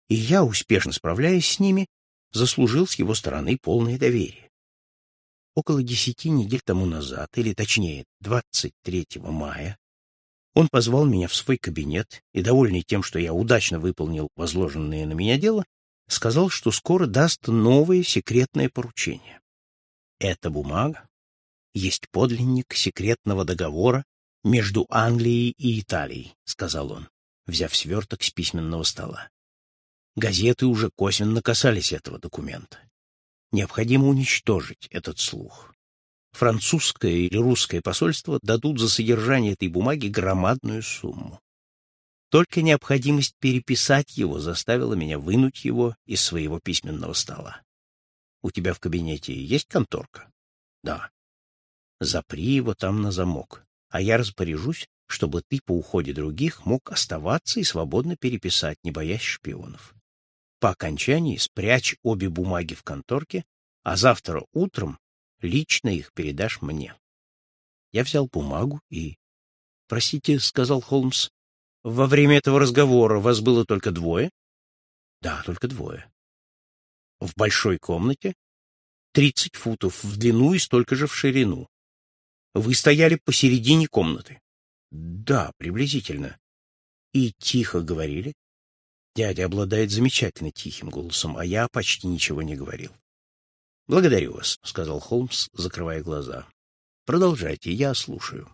и я, успешно справляясь с ними, заслужил с его стороны полное доверие. Около 10 недель тому назад, или точнее 23 мая, он позвал меня в свой кабинет и, довольный тем, что я удачно выполнил возложенное на меня дело, сказал, что скоро даст новое секретное поручение. Эта бумага есть подлинник секретного договора между Англией и Италией, сказал он, взяв сверток с письменного стола. Газеты уже косвенно касались этого документа. Необходимо уничтожить этот слух. Французское или русское посольство дадут за содержание этой бумаги громадную сумму. Только необходимость переписать его заставила меня вынуть его из своего письменного стола. У тебя в кабинете есть конторка? Да. Запри его там на замок, а я распоряжусь, чтобы ты по уходе других мог оставаться и свободно переписать, не боясь шпионов. По окончании спрячь обе бумаги в конторке, а завтра утром лично их передашь мне. Я взял бумагу и... — Простите, — сказал Холмс, — во время этого разговора вас было только двое? — Да, только двое. — В большой комнате? 30 футов в длину и столько же в ширину. Вы стояли посередине комнаты? — Да, приблизительно. — И тихо говорили? Дядя обладает замечательно тихим голосом, а я почти ничего не говорил. — Благодарю вас, — сказал Холмс, закрывая глаза. — Продолжайте, я слушаю.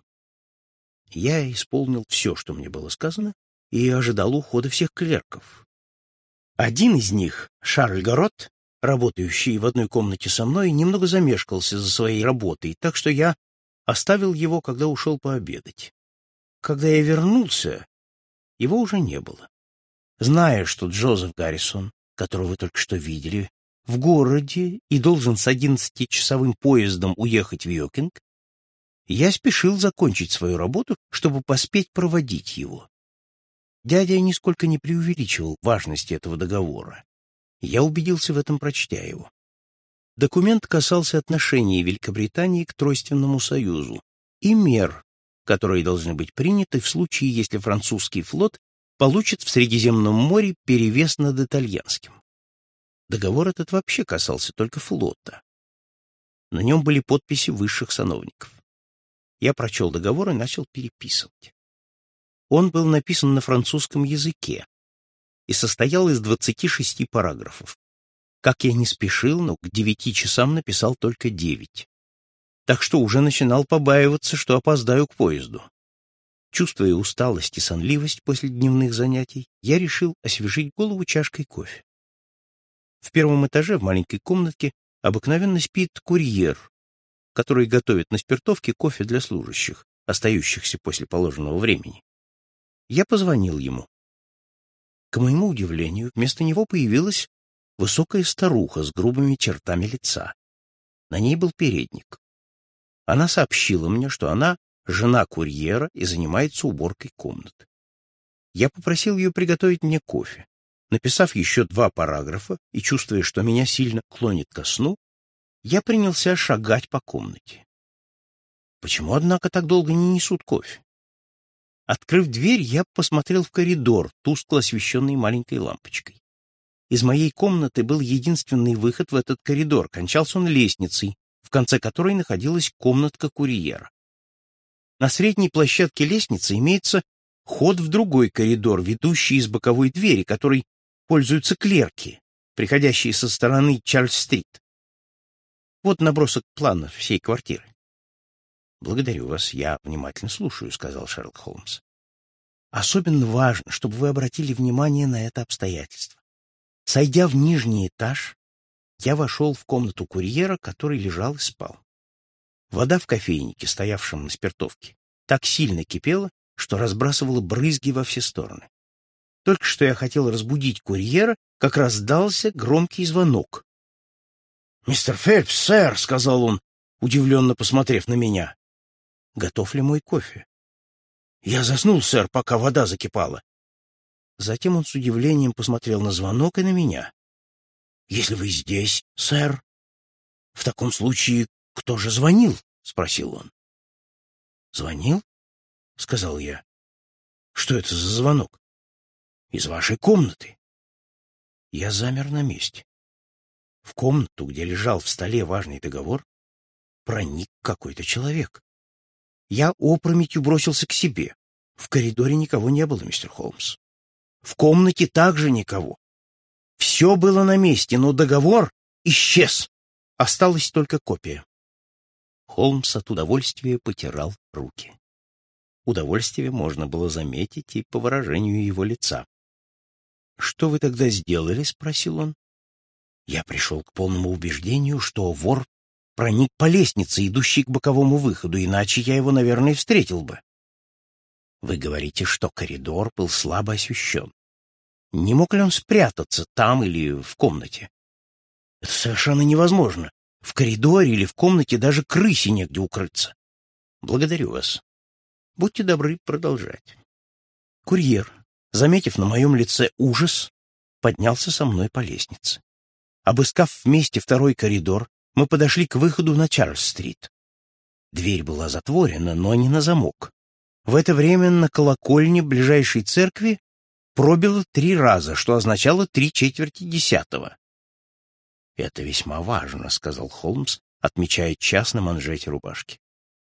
Я исполнил все, что мне было сказано, и ожидал ухода всех клерков. Один из них, Шарль Гарот, работающий в одной комнате со мной, немного замешкался за своей работой, так что я оставил его, когда ушел пообедать. Когда я вернулся, его уже не было. Зная, что Джозеф Гаррисон, которого вы только что видели, в городе и должен с 11-часовым поездом уехать в Йокинг, я спешил закончить свою работу, чтобы поспеть проводить его. Дядя нисколько не преувеличивал важности этого договора. Я убедился в этом, прочтя его. Документ касался отношений Великобритании к Тройственному союзу и мер, которые должны быть приняты в случае, если французский флот получит в Средиземном море перевес над итальянским. Договор этот вообще касался только флота. На нем были подписи высших сановников. Я прочел договор и начал переписывать. Он был написан на французском языке и состоял из 26 параграфов. Как я не спешил, но к 9 часам написал только 9. Так что уже начинал побаиваться, что опоздаю к поезду. Чувствуя усталость и сонливость после дневных занятий, я решил освежить голову чашкой кофе. В первом этаже в маленькой комнатке обыкновенно спит курьер, который готовит на спиртовке кофе для служащих, остающихся после положенного времени. Я позвонил ему. К моему удивлению, вместо него появилась высокая старуха с грубыми чертами лица. На ней был передник. Она сообщила мне, что она жена курьера и занимается уборкой комнат. Я попросил ее приготовить мне кофе. Написав еще 2 параграфа и чувствуя, что меня сильно клонит ко сну, я принялся шагать по комнате. Почему, однако, так долго не несут кофе? Открыв дверь, я посмотрел в коридор, тускло освещенный маленькой лампочкой. Из моей комнаты был единственный выход в этот коридор, кончался он лестницей, в конце которой находилась комнатка курьера. На средней площадке лестницы имеется ход в другой коридор, ведущий из боковой двери, которой пользуются клерки, приходящие со стороны Чарльз-стрит. Вот набросок плана всей квартиры. — Благодарю вас, я внимательно слушаю, — сказал Шерлок Холмс. — Особенно важно, чтобы вы обратили внимание на это обстоятельство. Сойдя в нижний этаж, я вошел в комнату курьера, который лежал и спал. Вода в кофейнике, стоявшем на спиртовке, так сильно кипела, что разбрасывала брызги во все стороны. Только что я хотел разбудить курьера, как раздался громкий звонок. — Мистер Фелпс, сэр, — сказал он, удивленно посмотрев на меня. — Готов ли мой кофе? — Я заснул, сэр, пока вода закипала. Затем он с удивлением посмотрел на звонок и на меня. — Если вы здесь, сэр, в таком случае кто же звонил? — спросил он. — Звонил? — сказал я. — Что это за звонок? — Из вашей комнаты. Я замер на месте. В комнату, где лежал в столе важный договор, проник какой-то человек. Я опрометью бросился к себе. В коридоре никого не было, мистер Холмс. В комнате также никого. Все было на месте, но договор исчез. Осталась только копия. Холмс от удовольствия потирал руки. Удовольствие можно было заметить и по выражению его лица. «Что вы тогда сделали?» — спросил он. Я пришел к полному убеждению, что вор проник по лестнице, идущей к боковому выходу, иначе я его, наверное, встретил бы. Вы говорите, что коридор был слабо освещен. Не мог ли он спрятаться там или в комнате? Это совершенно невозможно. В коридоре или в комнате даже крысе негде укрыться. Благодарю вас. Будьте добры продолжать. Курьер, заметив на моем лице ужас, поднялся со мной по лестнице. Обыскав вместе второй коридор, мы подошли к выходу на Чарльз-стрит. Дверь была затворена, но не на замок. В это время на колокольне ближайшей церкви пробило 3 раза, что означало 3/4. «Это весьма важно», — сказал Холмс, отмечая час на манжете рубашки.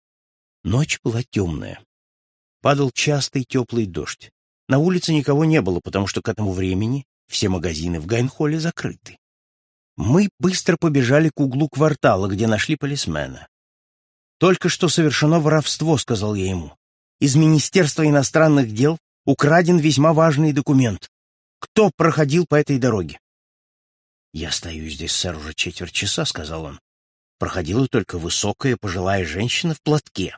Ночь была темная. Падал частый теплый дождь. На улице никого не было, потому что к этому времени все магазины в Гайнхолле закрыты. Мы быстро побежали к углу квартала, где нашли полисмена. «Только что совершено воровство», — сказал я ему. «Из Министерства иностранных дел украден весьма важный документ. Кто проходил по этой дороге?» «Я стою здесь, сэр, уже 1/4 часа», — сказал он. «Проходила только высокая пожилая женщина в платке».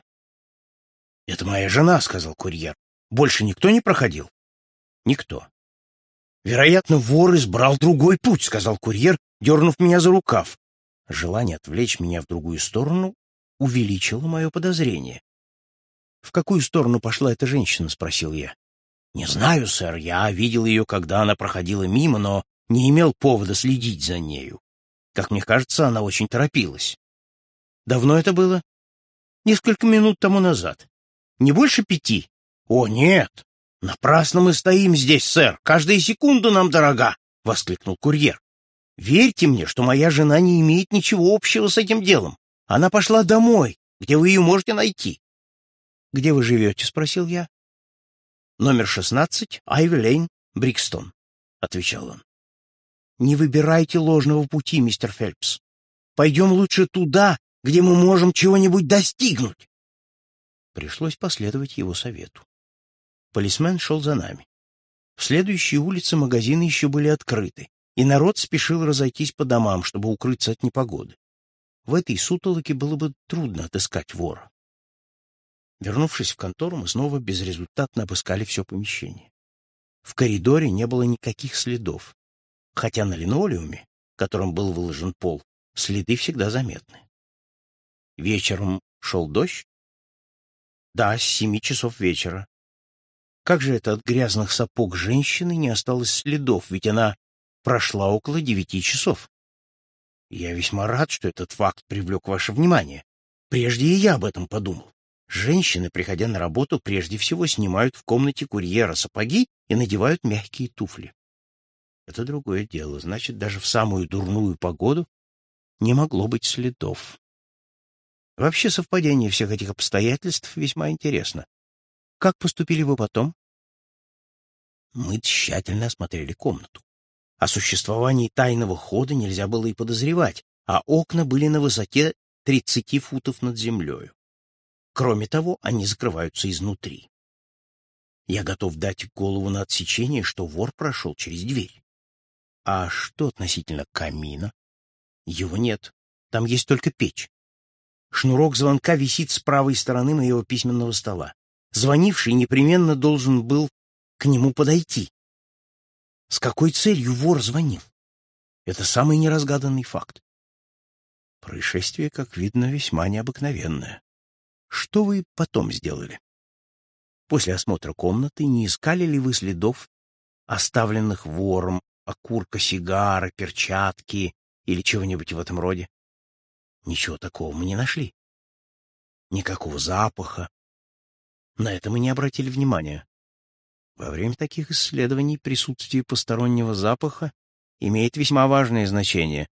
«Это моя жена», — сказал курьер. «Больше никто не проходил?» «Никто». «Вероятно, вор избрал другой путь», — сказал курьер, дернув меня за рукав. Желание отвлечь меня в другую сторону увеличило мое подозрение. «В какую сторону пошла эта женщина?» — спросил я. «Не знаю, сэр. Я видел ее, когда она проходила мимо, но не имел повода следить за нею. Как мне кажется, она очень торопилась». «Давно это было?» «Несколько минут тому назад. Не больше 5. «О, нет! Напрасно мы стоим здесь, сэр! Каждая секунда нам дорога!» — воскликнул курьер. «Верьте мне, что моя жена не имеет ничего общего с этим делом. Она пошла домой, где вы ее можете найти». «Где вы живете?» — спросил я. «Номер 16, Айви-Лейн, Брикстон», — отвечал он. «Не выбирайте ложного пути, мистер Фелпс. Пойдем лучше туда, где мы можем чего-нибудь достигнуть». Пришлось последовать его совету. Полисмен шел за нами. В следующей улице магазины еще были открыты, и народ спешил разойтись по домам, чтобы укрыться от непогоды. В этой сутолоке было бы трудно отыскать вора. Вернувшись в контору, мы снова безрезультатно обыскали все помещение. В коридоре не было никаких следов, хотя на линолеуме, которым был выложен пол, следы всегда заметны. Вечером шел дождь? Да, с 7 часов вечера. Как же это от грязных сапог женщины не осталось следов, ведь она прошла около 9 часов? Я весьма рад, что этот факт привлек ваше внимание. Прежде и я об этом подумал. Женщины, приходя на работу, прежде всего снимают в комнате курьера сапоги и надевают мягкие туфли. Это другое дело. Значит, даже в самую дурную погоду не могло быть следов. Вообще, совпадение всех этих обстоятельств весьма интересно. Как поступили вы потом? Мы тщательно осмотрели комнату. О существовании тайного хода нельзя было и подозревать, а окна были на высоте 30 футов над землей. Кроме того, они закрываются изнутри. Я готов дать голову на отсечение, что вор прошел через дверь. А что относительно камина? Его нет. Там есть только печь. Шнурок звонка висит с правой стороны моего письменного стола. Звонивший непременно должен был к нему подойти. С какой целью вор звонил? Это самый неразгаданный факт. Происшествие, как видно, весьма необыкновенное. Что вы потом сделали? После осмотра комнаты не искали ли вы следов, оставленных вором, окурка сигары, перчатки или чего-нибудь в этом роде? Ничего такого мы не нашли. Никакого запаха. На это мы не обратили внимания. Во время таких исследований присутствие постороннего запаха имеет весьма важное значение